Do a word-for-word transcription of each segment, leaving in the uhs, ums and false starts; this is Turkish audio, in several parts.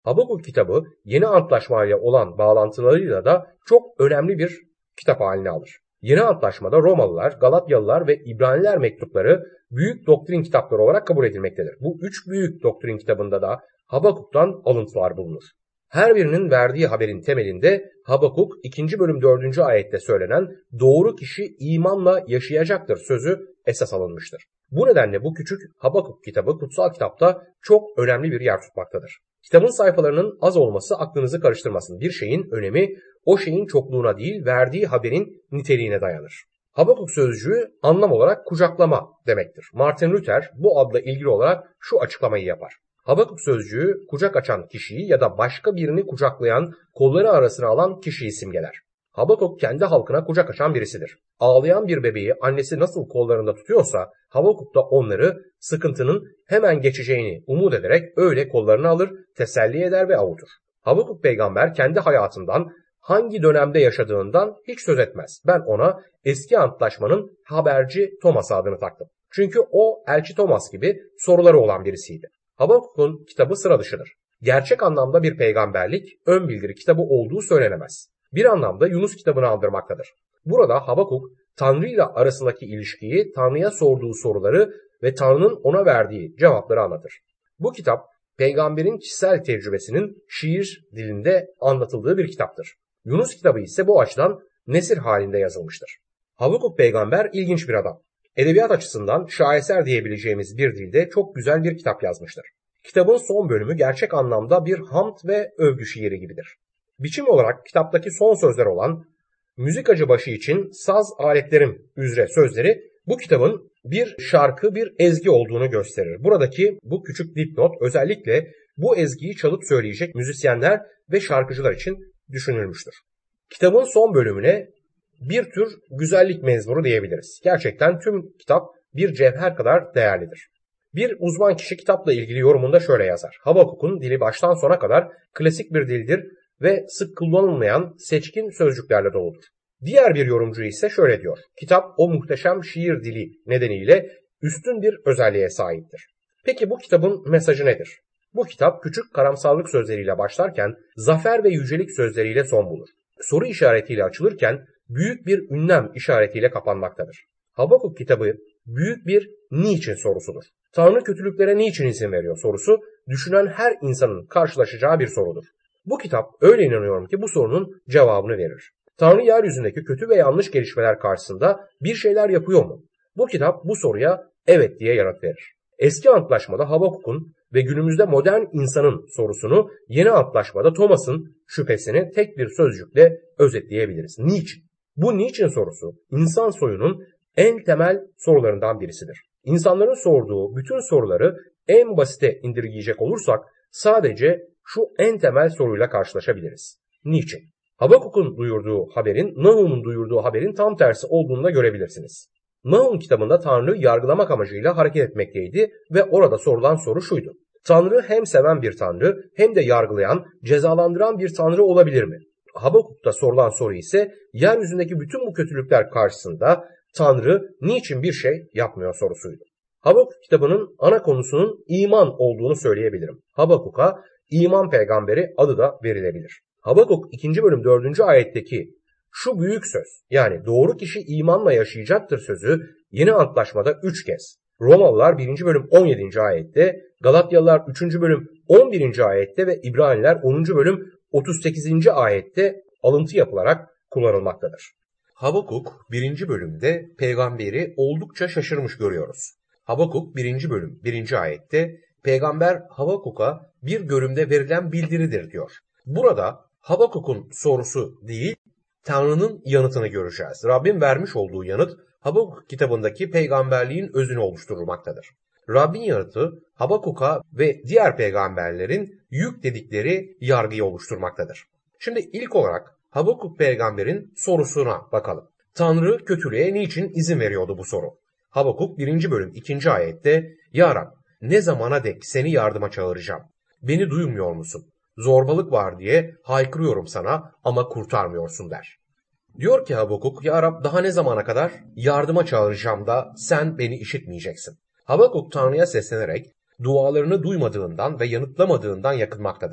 Habakuk kitabı Yeni Antlaşmayla olan bağlantılarıyla da çok önemli bir kitap haline alır. Yeni Antlaşmada Romalılar, Galatyalılar ve İbraniler mektupları büyük doktrin kitapları olarak kabul edilmektedir. Bu üç büyük doktrin kitabında da Habakuk'tan alıntılar bulunur. Her birinin verdiği haberin temelinde Habakuk ikinci bölüm dördüncü ayette söylenen doğru kişi imanla yaşayacaktır sözü esas alınmıştır. Bu nedenle bu küçük Habakuk kitabı kutsal kitapta çok önemli bir yer tutmaktadır. Kitabın sayfalarının az olması aklınızı karıştırmasın. Bir şeyin önemi o şeyin çokluğuna değil, verdiği haberin niteliğine dayanır. Habakuk sözcüğü anlam olarak kucaklama demektir. Martin Luther bu adla ilgili olarak şu açıklamayı yapar. Habakuk sözcüğü kucak açan kişiyi ya da başka birini kucaklayan, kolları arasına alan kişiyi simgeler. Habakuk kendi halkına kucak açan birisidir. Ağlayan bir bebeği annesi nasıl kollarında tutuyorsa Habakuk da onları sıkıntının hemen geçeceğini umut ederek öyle kollarına alır, teselli eder ve avutur. Habakuk peygamber kendi hayatından, hangi dönemde yaşadığından hiç söz etmez. Ben ona eski antlaşmanın haberci Thomas adını taktım. Çünkü o elçi Thomas gibi soruları olan birisiydi. Habakuk'un kitabı sıra dışıdır. Gerçek anlamda bir peygamberlik, ön bildiri kitabı olduğu söylenemez. Bir anlamda Yunus kitabını andırmaktadır. Burada Habakuk, Tanrı ile arasındaki ilişkiyi, Tanrı'ya sorduğu soruları ve Tanrı'nın ona verdiği cevapları anlatır. Bu kitap, peygamberin kişisel tecrübesinin şiir dilinde anlatıldığı bir kitaptır. Yunus kitabı ise bu açıdan nesir halinde yazılmıştır. Habakuk peygamber ilginç bir adam. Edebiyat açısından şaheser diyebileceğimiz bir dilde çok güzel bir kitap yazmıştır. Kitabın son bölümü gerçek anlamda bir hamd ve övgü şiiri gibidir. Biçim olarak kitaptaki son sözler olan müzikacı başı için saz aletlerim üzere sözleri bu kitabın bir şarkı, bir ezgi olduğunu gösterir. Buradaki bu küçük dipnot özellikle bu ezgiyi çalıp söyleyecek müzisyenler ve şarkıcılar için düşünülmüştür. Kitabın son bölümüne bir tür güzellik mezmuru diyebiliriz. Gerçekten tüm kitap bir cevher kadar değerlidir. Bir uzman kişi kitapla ilgili yorumunda şöyle yazar. Habakuk'un dili baştan sona kadar klasik bir dildir ve sık kullanılmayan seçkin sözcüklerle doludur. Diğer bir yorumcu ise şöyle diyor. Kitap o muhteşem şiir dili nedeniyle üstün bir özelliğe sahiptir. Peki bu kitabın mesajı nedir? Bu kitap küçük karamsarlık sözleriyle başlarken zafer ve yücelik sözleriyle son bulur. Soru işaretiyle açılırken büyük bir ünlem işaretiyle kapanmaktadır. Habakuk kitabı büyük bir niçin sorusudur. Tanrı kötülüklere niçin izin veriyor sorusu düşünen her insanın karşılaşacağı bir sorudur. Bu kitap öyle inanıyorum ki bu sorunun cevabını verir. Tanrı yeryüzündeki kötü ve yanlış gelişmeler karşısında bir şeyler yapıyor mu? Bu kitap bu soruya evet diye yanıt verir. Eski antlaşmada Habakuk'un ve günümüzde modern insanın sorusunu, yeni antlaşmada Thomas'ın şüphesini tek bir sözcükle özetleyebiliriz. Niçin? Bu niçin sorusu insan soyunun en temel sorularından birisidir. İnsanların sorduğu bütün soruları en basite indirgeyecek olursak sadece şu en temel soruyla karşılaşabiliriz. Niçin? Habakuk'un duyurduğu haberin, Nahum'un duyurduğu haberin tam tersi olduğunu da görebilirsiniz. Nahum kitabında Tanrı yargılamak amacıyla hareket etmekteydi ve orada sorulan soru şuydu. Tanrı hem seven bir Tanrı hem de yargılayan, cezalandıran bir Tanrı olabilir mi? Habakuk'ta sorulan soru ise yeryüzündeki bütün bu kötülükler karşısında Tanrı niçin bir şey yapmıyor sorusuydu. Habakuk kitabının ana konusunun iman olduğunu söyleyebilirim. Habakuk'a iman peygamberi adı da verilebilir. Habakuk ikinci bölüm dördüncü ayetteki şu büyük söz, yani doğru kişi imanla yaşayacaktır sözü yeni antlaşmada üç kez. Romalılar birinci bölüm on yedinci ayette, Galatyalılar üçüncü bölüm on birinci ayette ve İbraniler onuncu bölüm otuz sekizinci ayette alıntı yapılarak kullanılmaktadır. Habakuk birinci bölümde peygamberi oldukça şaşırmış görüyoruz. Habakuk birinci bölüm birinci ayette peygamber Habakuk'a bir görümde verilen bildiridir diyor. Burada Habakuk'un sorusu değil, Tanrı'nın yanıtını göreceğiz. Rabbin vermiş olduğu yanıt Habakuk kitabındaki peygamberliğin özünü oluşturmaktadır. Rabbin yanıtı Habakuk'a ve diğer peygamberlerin yük dedikleri yargıyı oluşturmaktadır. Şimdi ilk olarak Habakuk peygamberin sorusuna bakalım. Tanrı kötülüğe niçin izin veriyordu bu soru? Habakuk birinci bölüm ikinci ayette Ya Rab, ne zamana dek seni yardıma çağıracağım? Beni duymuyor musun? Zorbalık var diye haykırıyorum sana ama kurtarmıyorsun der. Diyor ki Habakuk, Ya Rab daha ne zamana kadar yardıma çağıracağım da sen beni işitmeyeceksin. Habakuk Tanrı'ya seslenerek dualarını duymadığından ve yanıtlamadığından yakınmaktadır.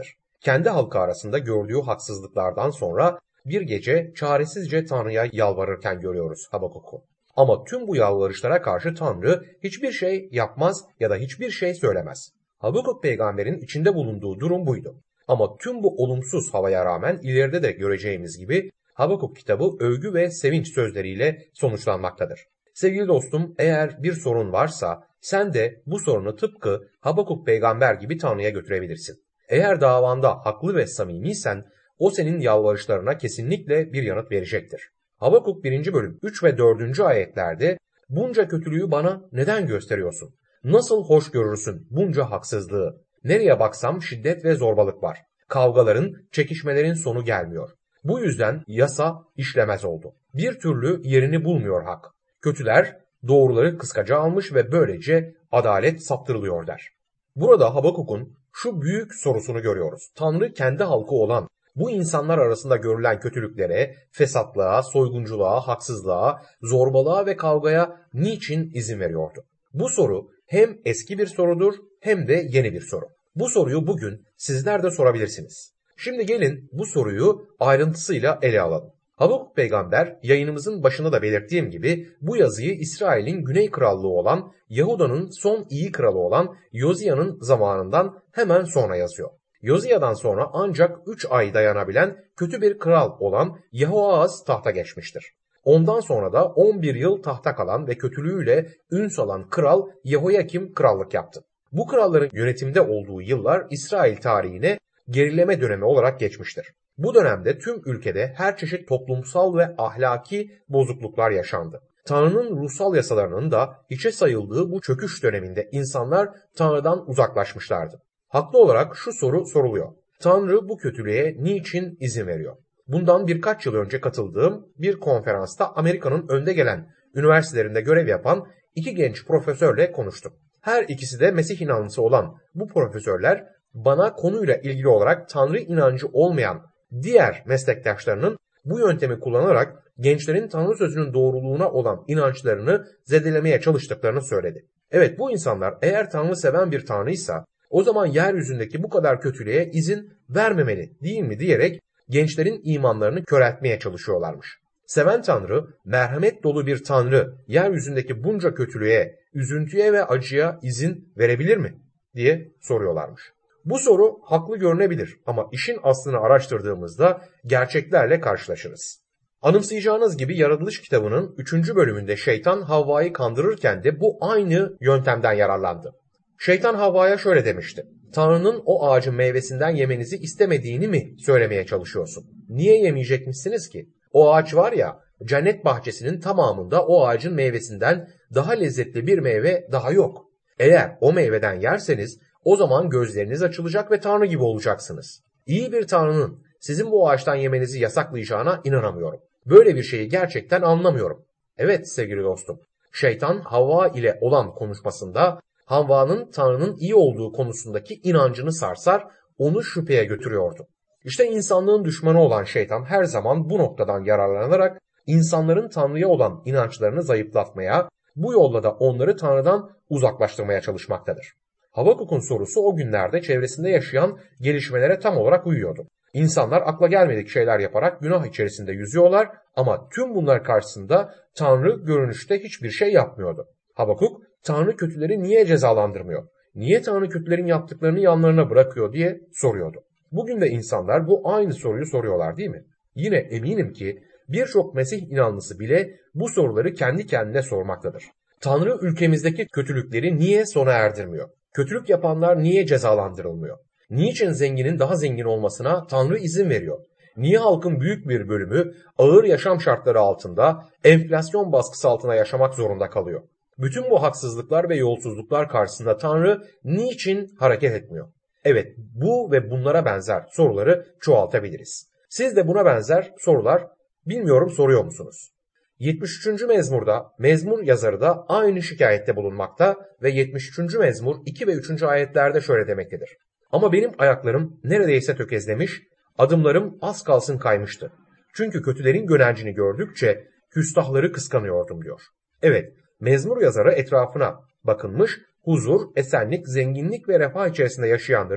kendi halkı arasında gördüğü haksızlıklardan sonra bir gece çaresizce Tanrı'ya yalvarırken görüyoruz Habakuk'u. Ama tüm bu yalvarışlara karşı Tanrı hiçbir şey yapmaz ya da hiçbir şey söylemez. Habakuk peygamberin içinde bulunduğu durum buydu. Ama tüm bu olumsuz havaya rağmen ileride de göreceğimiz gibi Habakuk kitabı övgü ve sevinç sözleriyle sonuçlanmaktadır. Sevgili dostum, eğer bir sorun varsa sen de bu sorunu tıpkı Habakuk peygamber gibi Tanrı'ya götürebilirsin. Eğer davanda haklı ve samimiysen o senin yalvarışlarına kesinlikle bir yanıt verecektir. Habakuk birinci bölüm üç ve dördüncü ayetlerde bunca kötülüğü bana neden gösteriyorsun? Nasıl hoş görürsün bunca haksızlığı? Nereye baksam şiddet ve zorbalık var. Kavgaların, çekişmelerin sonu gelmiyor. Bu yüzden yasa işlemez oldu. Bir türlü yerini bulmuyor hak. Kötüler doğruları kıskaca almış ve böylece adalet saptırılıyor der. Burada Habakuk'un şu büyük sorusunu görüyoruz. Tanrı kendi halkı olan bu insanlar arasında görülen kötülüklere, fesatlığa, soygunculuğa, haksızlığa, zorbalığa ve kavgaya niçin izin veriyordu? Bu soru hem eski bir sorudur hem de yeni bir soru. Bu soruyu bugün sizler de sorabilirsiniz. Şimdi gelin bu soruyu ayrıntısıyla ele alalım. Habakuk peygamber yayınımızın başında da belirttiğim gibi bu yazıyı İsrail'in güney krallığı olan Yahuda'nın son iyi kralı olan Yoziya'nın zamanından hemen sonra yazıyor. Yoziya'dan sonra ancak üç ay dayanabilen kötü bir kral olan Yehoahaz tahta geçmiştir. Ondan sonra da on bir yıl tahta kalan ve kötülüğüyle ün salan kral Yehoyakim krallık yaptı. Bu kralların yönetimde olduğu yıllar İsrail tarihine gerileme dönemi olarak geçmiştir. Bu dönemde tüm ülkede her çeşit toplumsal ve ahlaki bozukluklar yaşandı. Tanrı'nın ruhsal yasalarının da hiçe sayıldığı bu çöküş döneminde insanlar Tanrı'dan uzaklaşmışlardı. Haklı olarak şu soru soruluyor. Tanrı bu kötülüğe niçin izin veriyor? Bundan birkaç yıl önce katıldığım bir konferansta Amerika'nın önde gelen üniversitelerinde görev yapan iki genç profesörle konuştum. Her ikisi de Mesih inanlısı olan bu profesörler bana konuyla ilgili olarak Tanrı inancı olmayan diğer meslektaşlarının bu yöntemi kullanarak gençlerin Tanrı sözünün doğruluğuna olan inançlarını zedelemeye çalıştıklarını söyledi. Evet, bu insanlar eğer Tanrı seven bir Tanrıysa o zaman yeryüzündeki bu kadar kötülüğe izin vermemeli değil mi diyerek gençlerin imanlarını köreltmeye çalışıyorlarmış. Seven Tanrı, merhamet dolu bir Tanrı yeryüzündeki bunca kötülüğe, üzüntüye ve acıya izin verebilir mi diye soruyorlarmış. Bu soru haklı görünebilir ama işin aslını araştırdığımızda gerçeklerle karşılaşırız. Anımsayacağınız gibi Yaratılış kitabının üçüncü bölümünde şeytan Havva'yı kandırırken de bu aynı yöntemden yararlandı. Şeytan Havva'ya şöyle demişti. Tanrı'nın o ağacın meyvesinden yemenizi istemediğini mi söylemeye çalışıyorsun? Niye yemeyecekmişsiniz ki? O ağaç var ya, cennet bahçesinin tamamında o ağacın meyvesinden daha lezzetli bir meyve daha yok. Eğer o meyveden yerseniz o zaman gözleriniz açılacak ve Tanrı gibi olacaksınız. İyi bir Tanrı'nın sizin bu ağaçtan yemenizi yasaklayacağına inanamıyorum. Böyle bir şeyi gerçekten anlamıyorum. Evet sevgili dostum, şeytan Havva ile olan konuşmasında Havva'nın Tanrı'nın iyi olduğu konusundaki inancını sarsar, onu şüpheye götürüyordu. İşte insanlığın düşmanı olan şeytan her zaman bu noktadan yararlanarak insanların Tanrı'ya olan inançlarını zayıflatmaya, bu yolla da onları Tanrı'dan uzaklaştırmaya çalışmaktadır. Habakuk'un sorusu o günlerde çevresinde yaşayan gelişmelere tam olarak uyuyordu. İnsanlar akla gelmedik şeyler yaparak günah içerisinde yüzüyorlar ama tüm bunlar karşısında Tanrı görünüşte hiçbir şey yapmıyordu. Habakuk, Tanrı kötüleri niye cezalandırmıyor? Niye Tanrı kötülerin yaptıklarını yanlarına bırakıyor diye soruyordu. Bugün de insanlar bu aynı soruyu soruyorlar değil mi? Yine eminim ki birçok Mesih inanlısı bile bu soruları kendi kendine sormaktadır. Tanrı ülkemizdeki kötülükleri niye sona erdirmiyor? Kötülük yapanlar niye cezalandırılmıyor? Niçin zenginin daha zengin olmasına Tanrı izin veriyor? Niye halkın büyük bir bölümü ağır yaşam şartları altında enflasyon baskısı altına yaşamak zorunda kalıyor? Bütün bu haksızlıklar ve yolsuzluklar karşısında Tanrı niçin hareket etmiyor? Evet, bu ve bunlara benzer soruları çoğaltabiliriz. Siz de buna benzer sorular bilmiyorum soruyor musunuz? yetmiş üçüncü mezmurda mezmur yazarı da aynı şikayette bulunmakta ve yetmiş üçüncü mezmur iki ve üçüncü ayetlerde şöyle demektedir. Ama benim ayaklarım neredeyse tökezlemiş, adımlarım az kalsın kaymıştı. Çünkü kötülerin gönencini gördükçe küstahları kıskanıyordum diyor. Evet, mezmur yazarı etrafına bakınmış, huzur, esenlik, zenginlik ve refah içerisinde yaşayanların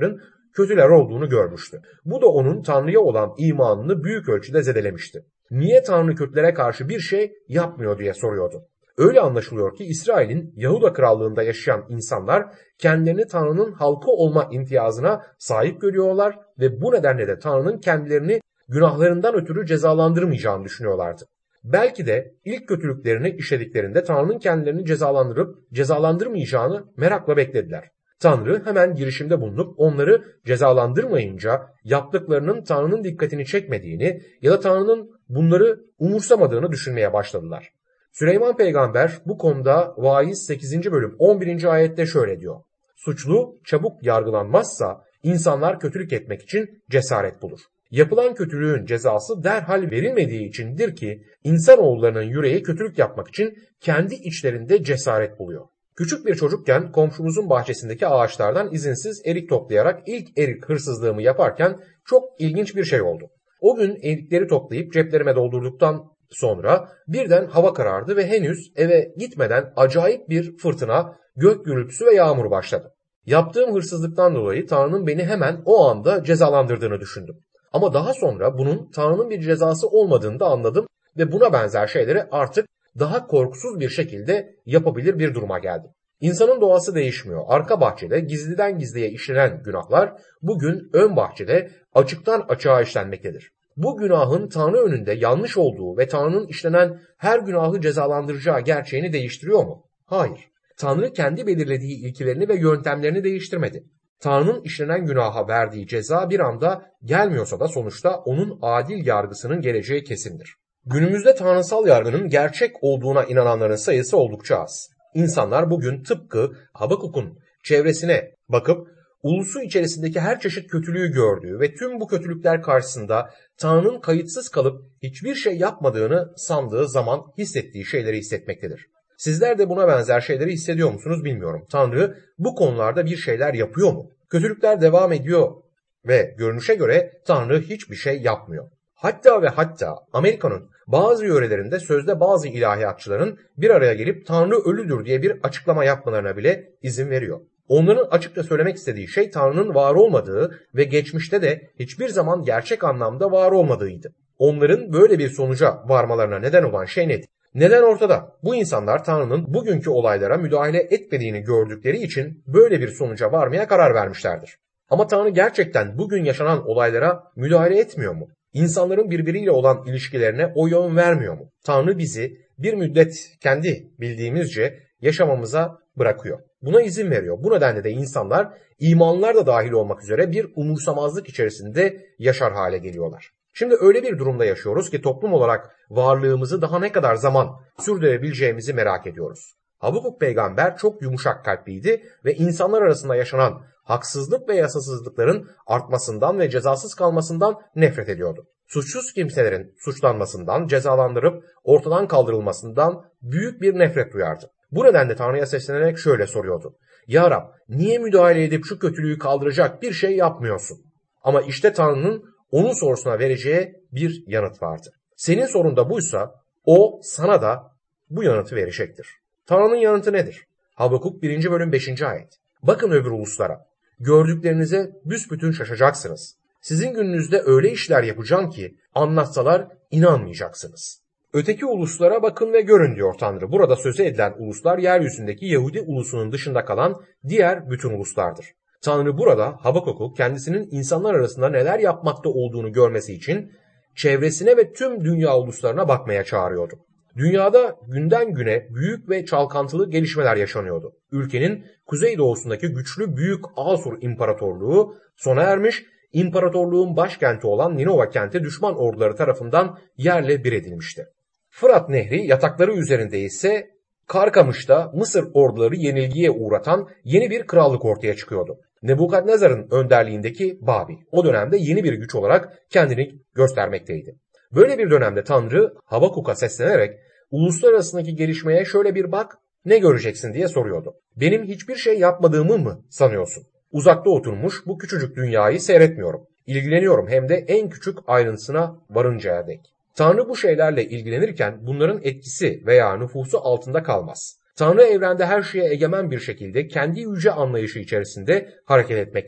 kötüler olduğunu görmüştü. Bu da onun Tanrı'ya olan imanını büyük ölçüde zedelemişti. Niye Tanrı kötülere karşı bir şey yapmıyor diye soruyordu. Öyle anlaşılıyor ki İsrail'in Yahuda krallığında yaşayan insanlar kendilerini Tanrı'nın halkı olma imtiyazına sahip görüyorlar ve bu nedenle de Tanrı'nın kendilerini günahlarından ötürü cezalandırmayacağını düşünüyorlardı. Belki de ilk kötülüklerini işlediklerinde Tanrı'nın kendilerini cezalandırıp cezalandırmayacağını merakla beklediler. Tanrı hemen girişimde bulunup onları cezalandırmayınca yaptıklarının Tanrı'nın dikkatini çekmediğini ya da Tanrı'nın bunları umursamadığını düşünmeye başladılar. Süleyman peygamber bu konuda Vaiz sekizinci bölüm on birinci ayette şöyle diyor. Suçlu çabuk yargılanmazsa insanlar kötülük etmek için cesaret bulur. Yapılan kötülüğün cezası derhal verilmediği içindir ki insanoğullarının yüreği kötülük yapmak için kendi içlerinde cesaret buluyor. Küçük bir çocukken komşumuzun bahçesindeki ağaçlardan izinsiz erik toplayarak ilk erik hırsızlığımı yaparken çok ilginç bir şey oldu. O gün erikleri toplayıp ceplerime doldurduktan sonra birden hava karardı ve henüz eve gitmeden acayip bir fırtına, gök gürültüsü ve yağmur başladı. Yaptığım hırsızlıktan dolayı Tanrı'nın beni hemen o anda cezalandırdığını düşündüm. Ama daha sonra bunun Tanrı'nın bir cezası olmadığını da anladım ve buna benzer şeyleri artık daha korkusuz bir şekilde yapabilir bir duruma geldim. İnsanın doğası değişmiyor. Arka bahçede gizliden gizliye işlenen günahlar bugün ön bahçede açıktan açığa işlenmektedir. Bu günahın Tanrı önünde yanlış olduğu ve Tanrı'nın işlenen her günahı cezalandıracağı gerçeğini değiştiriyor mu? Hayır. Tanrı kendi belirlediği ilkelerini ve yöntemlerini değiştirmedi. Tanrı'nın işlenen günaha verdiği ceza bir anda gelmiyorsa da sonuçta onun adil yargısının geleceği kesindir. Günümüzde tanrısal yargının gerçek olduğuna inananların sayısı oldukça az. İnsanlar bugün tıpkı Habakuk'un çevresine bakıp ulusu içerisindeki her çeşit kötülüğü gördüğü ve tüm bu kötülükler karşısında Tanrı'nın kayıtsız kalıp hiçbir şey yapmadığını sandığı zaman hissettiği şeyleri hissetmektedir. Sizler de buna benzer şeyleri hissediyor musunuz bilmiyorum. Tanrı bu konularda bir şeyler yapıyor mu? Kötülükler devam ediyor ve görünüşe göre Tanrı hiçbir şey yapmıyor. Hatta ve hatta Amerika'nın bazı yörelerinde sözde bazı ilahiyatçıların bir araya gelip Tanrı ölüdür diye bir açıklama yapmalarına bile izin veriyor. Onların açıkça söylemek istediği şey Tanrı'nın var olmadığı ve geçmişte de hiçbir zaman gerçek anlamda var olmadığıydı. Onların böyle bir sonuca varmalarına neden olan şey nedir? Neden ortada? Bu insanlar Tanrı'nın bugünkü olaylara müdahale etmediğini gördükleri için böyle bir sonuca varmaya karar vermişlerdir. Ama Tanrı gerçekten bugün yaşanan olaylara müdahale etmiyor mu? İnsanların birbiriyle olan ilişkilerine o yön vermiyor mu? Tanrı bizi bir müddet kendi bildiğimizce yaşamamıza bırakıyor. Buna izin veriyor. Bu nedenle de insanlar imanlar da dahil olmak üzere bir umursamazlık içerisinde yaşar hale geliyorlar. Şimdi öyle bir durumda yaşıyoruz ki toplum olarak varlığımızı daha ne kadar zaman sürdürebileceğimizi merak ediyoruz. Habakuk peygamber çok yumuşak kalpliydi ve insanlar arasında yaşanan haksızlık ve yasasızlıkların artmasından ve cezasız kalmasından nefret ediyordu. Suçsuz kimselerin suçlanmasından, cezalandırıp ortadan kaldırılmasından büyük bir nefret duyardı. Bu nedenle Tanrı'ya seslenerek şöyle soruyordu. Ya Rab, niye müdahale edip şu kötülüğü kaldıracak bir şey yapmıyorsun? Ama işte Tanrı'nın onun sorusuna vereceği bir yanıt vardı. Senin sorun da buysa o sana da bu yanıtı verecektir. Tanrı'nın yanıtı nedir? Habakuk birinci bölüm beşinci ayet. Bakın öbür uluslara. Gördüklerinize büsbütün şaşacaksınız. Sizin gününüzde öyle işler yapacağım ki anlatsalar inanmayacaksınız. Öteki uluslara bakın ve görün diyor Tanrı. Burada sözü edilen uluslar yeryüzündeki Yahudi ulusunun dışında kalan diğer bütün uluslardır. Tanrı burada Habakuk'u kendisinin insanlar arasında neler yapmakta olduğunu görmesi için çevresine ve tüm dünya uluslarına bakmaya çağırıyordu. Dünyada günden güne büyük ve çalkantılı gelişmeler yaşanıyordu. Ülkenin kuzeydoğusundaki güçlü Büyük Asur İmparatorluğu sona ermiş, imparatorluğun başkenti olan Ninova kenti düşman orduları tarafından yerle bir edilmişti. Fırat Nehri yatakları üzerinde ise Karkamış'ta Mısır orduları yenilgiye uğratan yeni bir krallık ortaya çıkıyordu. Nebukadnezar'ın önderliğindeki Babil o dönemde yeni bir güç olarak kendini göstermekteydi. Böyle bir dönemde Tanrı Habakuk'a seslenerek uluslar arasındaki gelişmeye şöyle bir bak, ne göreceksin diye soruyordu. Benim hiçbir şey yapmadığımı mı sanıyorsun? Uzakta oturmuş bu küçücük dünyayı seyretmiyorum. İlgileniyorum hem de en küçük ayrıntısına varıncaya dek. Tanrı bu şeylerle ilgilenirken bunların etkisi veya nüfusu altında kalmaz. Tanrı evrende her şeye egemen bir şekilde kendi yüce anlayışı içerisinde hareket etmektedir.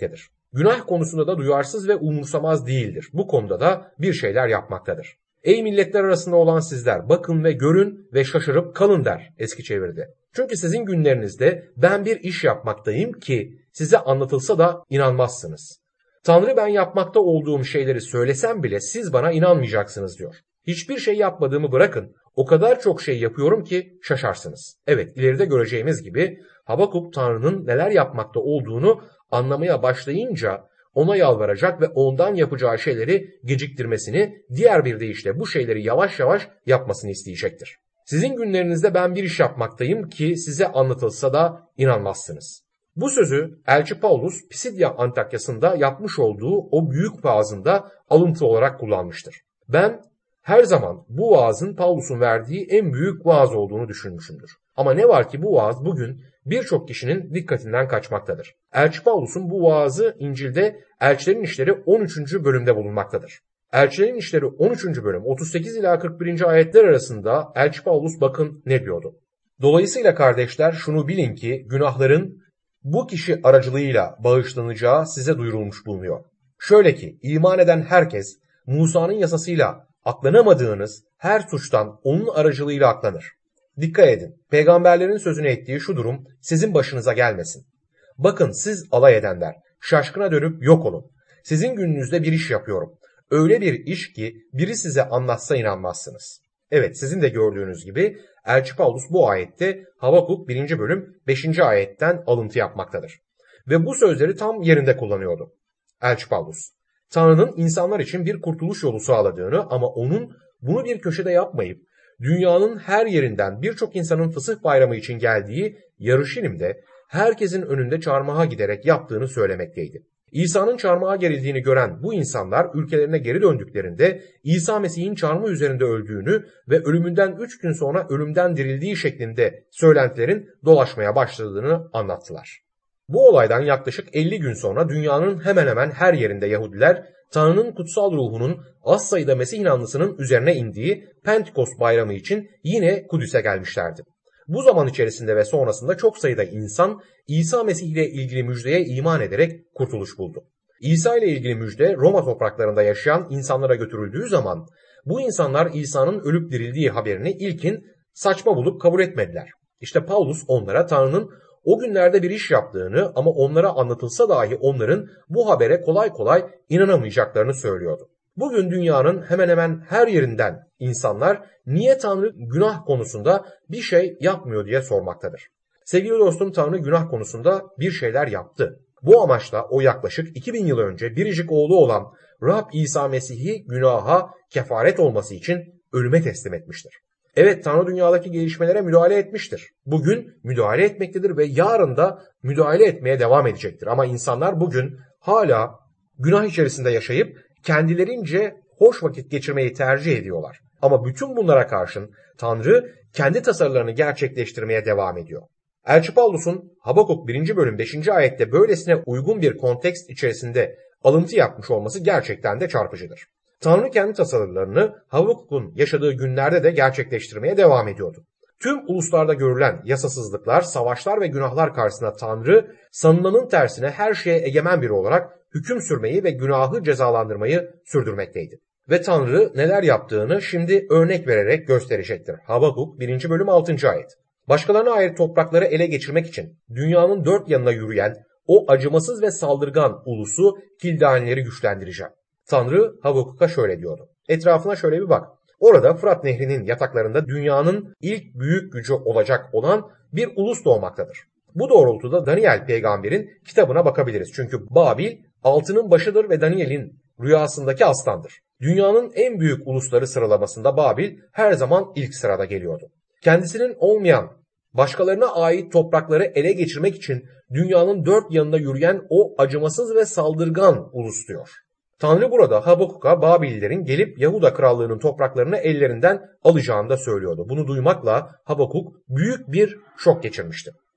Günah konusunda da duyarsız ve umursamaz değildir. Bu konuda da bir şeyler yapmaktadır. Ey milletler arasında olan sizler, bakın ve görün ve şaşırıp kalın der eski çeviride. Çünkü sizin günlerinizde ben bir iş yapmaktayım ki size anlatılsa da inanmazsınız. Tanrı ben yapmakta olduğum şeyleri söylesem bile siz bana inanmayacaksınız diyor. Hiçbir şey yapmadığımı bırakın, o kadar çok şey yapıyorum ki şaşarsınız. Evet, ileride göreceğimiz gibi Habakuk Tanrı'nın neler yapmakta olduğunu anlamaya başlayınca ona yalvaracak ve ondan yapacağı şeyleri geciktirmesini, diğer bir deyişle bu şeyleri yavaş yavaş yapmasını isteyecektir. Sizin günlerinizde ben bir iş yapmaktayım ki size anlatılsa da inanmazsınız. Bu sözü Elçi Paulus Pisidya Antakyası'nda yapmış olduğu o büyük vaazında alıntı olarak kullanmıştır. Ben her zaman bu vaazın Paulus'un verdiği en büyük vaaz olduğunu düşünmüşümdür. Ama ne var ki bu vaaz bugün birçok kişinin dikkatinden kaçmaktadır. Elçi Paulus'un bu vaazı İncil'de Elçilerin İşleri on üçüncü bölümde bulunmaktadır. Elçilerin İşleri on üçüncü bölüm otuz sekiz ila kırk birinci ayetler arasında Elçi Paulus bakın ne diyordu. Dolayısıyla kardeşler şunu bilin ki günahların bu kişi aracılığıyla bağışlanacağı size duyurulmuş bulunuyor. Şöyle ki iman eden herkes Musa'nın yasasıyla aklanamadığınız her suçtan onun aracılığıyla aklanır. Dikkat edin, peygamberlerin sözünü ettiği şu durum sizin başınıza gelmesin. Bakın siz alay edenler, şaşkına dönüp yok olun. Sizin gününüzde bir iş yapıyorum. Öyle bir iş ki biri size anlatsa inanmazsınız. Evet, sizin de gördüğünüz gibi Elçi Paulus bu ayette Habakuk birinci bölüm beşinci ayetten alıntı yapmaktadır. Ve bu sözleri tam yerinde kullanıyordu. Elçi Paulus, Tanrı'nın insanlar için bir kurtuluş yolu sağladığını ama onun bunu bir köşede yapmayıp dünyanın her yerinden birçok insanın Fısıh Bayramı için geldiği Yarışilim'de herkesin önünde çarmıha giderek yaptığını söylemekteydi. İsa'nın çarmıha gerildiğini gören bu insanlar ülkelerine geri döndüklerinde İsa Mesih'in çarmıh üzerinde öldüğünü ve ölümünden üç gün sonra ölümden dirildiği şeklinde söylentilerin dolaşmaya başladığını anlattılar. Bu olaydan yaklaşık elli gün sonra dünyanın hemen hemen her yerinde Yahudiler Tanrı'nın kutsal ruhunun az sayıda Mesih inanlısının üzerine indiği Pentekost bayramı için yine Kudüs'e gelmişlerdi. Bu zaman içerisinde ve sonrasında çok sayıda insan İsa Mesih ile ilgili müjdeye iman ederek kurtuluş buldu. İsa ile ilgili müjde Roma topraklarında yaşayan insanlara götürüldüğü zaman bu insanlar İsa'nın ölüp dirildiği haberini ilkin saçma bulup kabul etmediler. İşte Paulus onlara Tanrı'nın o günlerde bir iş yaptığını ama onlara anlatılsa dahi onların bu habere kolay kolay inanamayacaklarını söylüyordu. Bugün dünyanın hemen hemen her yerinden insanlar niye Tanrı günah konusunda bir şey yapmıyor diye sormaktadır. Sevgili dostum, Tanrı günah konusunda bir şeyler yaptı. Bu amaçla o yaklaşık iki bin yıl önce biricik oğlu olan Rab İsa Mesih'i günaha kefaret olması için ölüme teslim etmiştir. Evet, Tanrı dünyadaki gelişmelere müdahale etmiştir. Bugün müdahale etmektedir ve yarın da müdahale etmeye devam edecektir. Ama insanlar bugün hala günah içerisinde yaşayıp kendilerince hoş vakit geçirmeyi tercih ediyorlar. Ama bütün bunlara karşın Tanrı kendi tasarılarını gerçekleştirmeye devam ediyor. Elçi Paulus'un Habakuk birinci bölüm beşinci ayette böylesine uygun bir kontekst içerisinde alıntı yapmış olması gerçekten de çarpıcıdır. Tanrı kendi tasarılarını Habakuk'un yaşadığı günlerde de gerçekleştirmeye devam ediyordu. Tüm uluslarda görülen yasasızlıklar, savaşlar ve günahlar karşısında Tanrı sanılanın tersine her şeye egemen biri olarak hüküm sürmeyi ve günahı cezalandırmayı sürdürmekteydi. Ve Tanrı neler yaptığını şimdi örnek vererek gösterecektir. Habakuk birinci bölüm altıncı ayet. Başkalarına ait toprakları ele geçirmek için dünyanın dört yanına yürüyen o acımasız ve saldırgan ulusu Kildanileri güçlendireceğim. Tanrı Habakuk'a şöyle diyordu. Etrafına şöyle bir bak. Orada Fırat Nehri'nin yataklarında dünyanın ilk büyük gücü olacak olan bir ulus doğmaktadır. Bu doğrultuda Daniel peygamberin kitabına bakabiliriz. Çünkü Babil altının başıdır ve Daniel'in rüyasındaki aslandır. Dünyanın en büyük ulusları sıralamasında Babil her zaman ilk sırada geliyordu. Kendisinin olmayan, başkalarına ait toprakları ele geçirmek için dünyanın dört yanında yürüyen o acımasız ve saldırgan ulus diyor. Tanrı burada Habakuk'a Babililerin gelip Yahuda krallığının topraklarını ellerinden alacağını da söylüyordu. Bunu duymakla Habakuk büyük bir şok geçirmişti.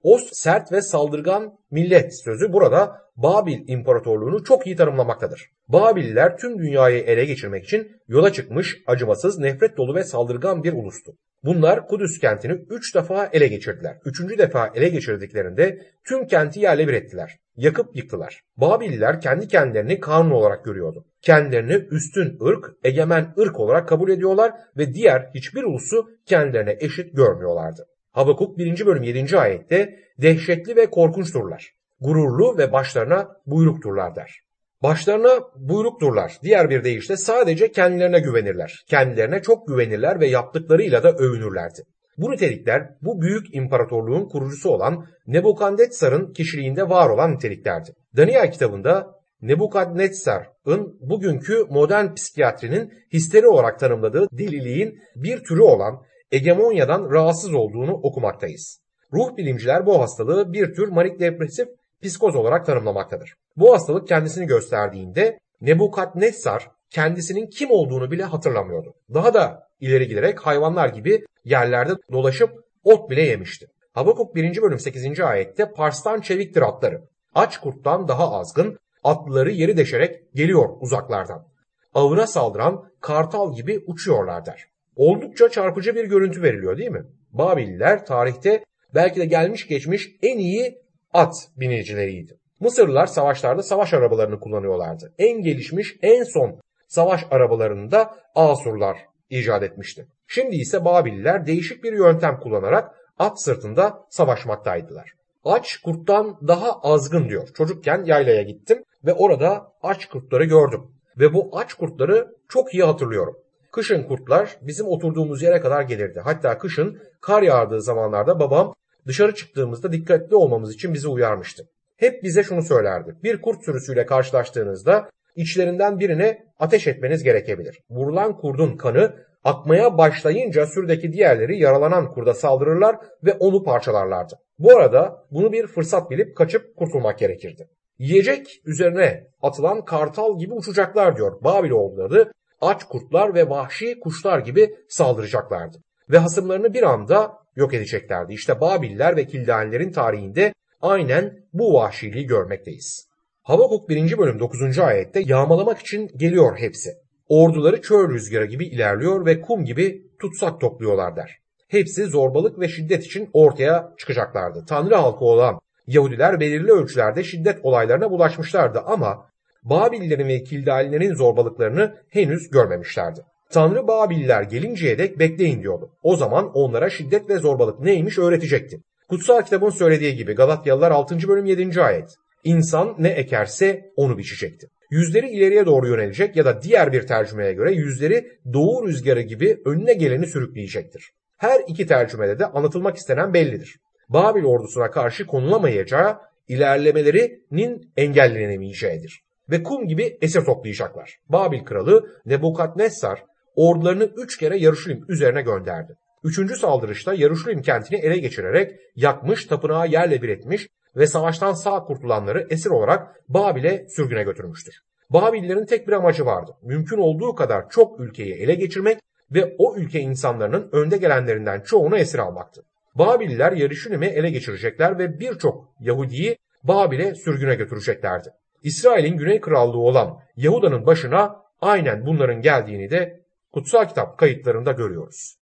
O sert ve saldırgan millet sözü burada Babil İmparatorluğunu çok iyi tanımlamaktadır. Babiller tüm dünyayı ele geçirmek için yola çıkmış acımasız, nefret dolu ve saldırgan bir ulustu. Bunlar Kudüs kentini üç defa ele geçirdiler. Üçüncü defa ele geçirdiklerinde tüm kenti yerle bir ettiler. Yakıp yıktılar. Babiller kendi kendilerini kanun olarak görüyordu. Kendilerini üstün ırk, egemen ırk olarak kabul ediyorlar ve diğer hiçbir ulusu kendilerine eşit görmüyorlardı. Habakuk birinci bölüm yedinci ayette dehşetli ve korkunçturlar. Gururlu ve başlarına buyrukturlar der. Başlarına buyrukturlar. Diğer bir deyişle sadece kendilerine güvenirler. Kendilerine çok güvenirler ve yaptıklarıyla da övünürlerdi. Bu nitelikler bu büyük imparatorluğun kurucusu olan Nebukadnetsar'ın kişiliğinde var olan niteliklerdi. Daniel kitabında Nebukadnetsar'ın bugünkü modern psikiyatrinin histeri olarak tanımladığı deliliğin bir türü olan egemonyadan rahatsız olduğunu okumaktayız. Ruh bilimciler bu hastalığı bir tür manik depresif psikoz olarak tanımlamaktadır. Bu hastalık kendisini gösterdiğinde Nebukadnetsar kendisinin kim olduğunu bile hatırlamıyordu. Daha da ileri giderek hayvanlar gibi yerlerde dolaşıp ot bile yemişti. Habakuk birinci bölüm sekizinci ayette Pars'tan çeviktir atları. Aç kurttan daha azgın, atlıları yeri deşerek geliyor uzaklardan. Avına saldıran kartal gibi uçuyorlar der. Oldukça çarpıcı bir görüntü veriliyor değil mi? Babiller tarihte belki de gelmiş geçmiş en iyi at binicileriydi. Mısırlılar savaşlarda savaş arabalarını kullanıyorlardı. En gelişmiş, en son savaş arabalarını da Asurlar icat etmişti. Şimdi ise Babiller değişik bir yöntem kullanarak at sırtında savaşmaktaydılar. Aç kurttan daha azgın diyor. Çocukken yaylaya gittim ve orada aç kurtları gördüm. Ve bu aç kurtları çok iyi hatırlıyorum. Kışın kurtlar bizim oturduğumuz yere kadar gelirdi. Hatta kışın kar yağdığı zamanlarda babam dışarı çıktığımızda dikkatli olmamız için bizi uyarmıştı. Hep bize şunu söylerdi. Bir kurt sürüsüyle karşılaştığınızda içlerinden birine ateş etmeniz gerekebilir. Vurulan kurdun kanı akmaya başlayınca sürüdeki diğerleri yaralanan kurda saldırırlar ve onu parçalarlardı. Bu arada bunu bir fırsat bilip kaçıp kurtulmak gerekirdi. Yiyecek üzerine atılan kartal gibi uçacaklar diyor. Babiloğulları aç kurtlar ve vahşi kuşlar gibi saldıracaklardı. Ve hasımlarını bir anda yok edeceklerdi. İşte Babiller ve Kildanilerin tarihinde aynen bu vahşiliği görmekteyiz. Habakuk birinci bölüm dokuzuncu ayette yağmalamak için geliyor hepsi. Orduları çöl rüzgarı gibi ilerliyor ve kum gibi tutsak topluyorlar der. Hepsi zorbalık ve şiddet için ortaya çıkacaklardı. Tanrı halkı olan Yahudiler belirli ölçülerde şiddet olaylarına bulaşmışlardı ama Babillerin ve Kildanilerin zorbalıklarını henüz görmemişlerdi. Tanrı Babiller gelinceye dek bekleyin diyordu. O zaman onlara şiddet ve zorbalık neymiş öğretecekti. Kutsal kitabın söylediği gibi Galatyalılar altıncı bölüm yedinci ayet. İnsan ne ekerse onu biçecekti. Yüzleri ileriye doğru yönelecek ya da diğer bir tercümeye göre yüzleri doğu rüzgarı gibi önüne geleni sürükleyecektir. Her iki tercümede de anlatılmak istenen bellidir. Babil ordusuna karşı konulamayacağı, ilerlemelerinin engellenemeyeceğidir. Ve kum gibi esir toplayacaklar. Babil kralı Nebukadnetsar ordularını üç kere Yaruşilim üzerine gönderdi. Üçüncü saldırışta Yaruşilim kentini ele geçirerek yakmış, tapınağı yerle bir etmiş ve savaştan sağ kurtulanları esir olarak Babil'e sürgüne götürmüştür. Babillerin tek bir amacı vardı. Mümkün olduğu kadar çok ülkeyi ele geçirmek ve o ülke insanlarının önde gelenlerinden çoğunu esir almaktı. Babiller Yaruşilim'i ele geçirecekler ve birçok Yahudi'yi Babil'e sürgüne götüreceklerdi. İsrail'in güney krallığı olan Yahuda'nın başına aynen bunların geldiğini de kutsal kitap kayıtlarında görüyoruz.